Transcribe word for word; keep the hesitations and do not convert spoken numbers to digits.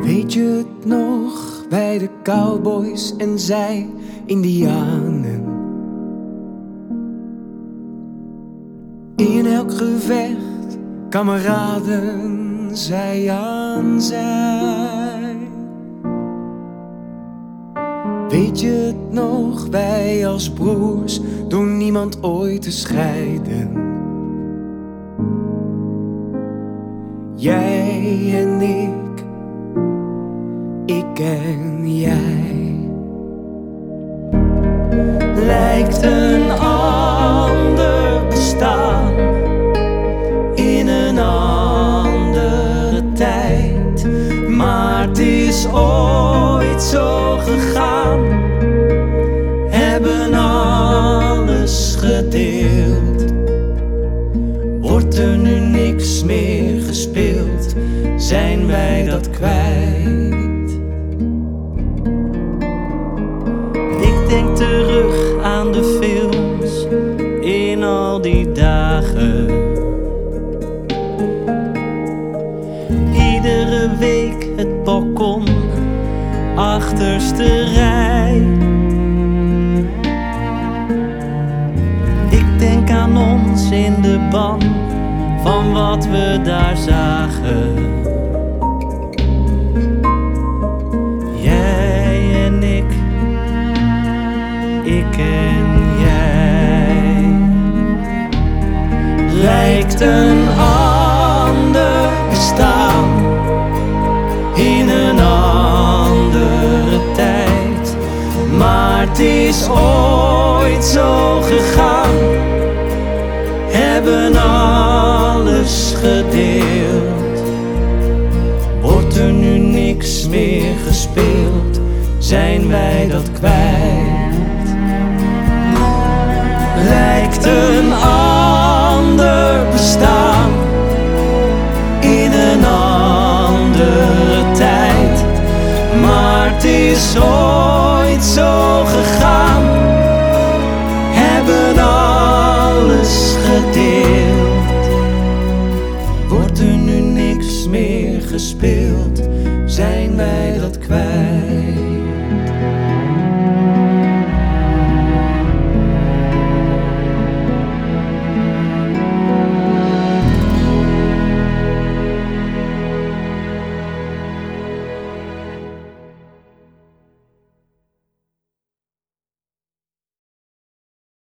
Weet je het nog, bij de cowboys en zij indianen? In elk gevecht, kameraden, zij aan zij. Weet je het nog, wij als broers, door niemand ooit te scheiden. Jij en ik, ik en jij. Lijkt een ander bestaan in een andere tijd, maar het is ooit zo gegaan. Hebben alles gedeeld, wordt er nu niks meer gespeeld, zijn wij dat kwijt. Ik denk terug aan de films in al die dagen. Iedere week het balkon, achterste rij. Ik denk aan ons in de ban van wat we daar zagen. Jij en ik, ik en jij. Lijkt een ander bestaan in een andere tijd, maar het is ooit zo gegaan. Hebben alles gedeeld, wordt er nu niks meer gespeeld, zijn wij dat kwijt. Lijkt een ander bestaan in een andere tijd, maar het is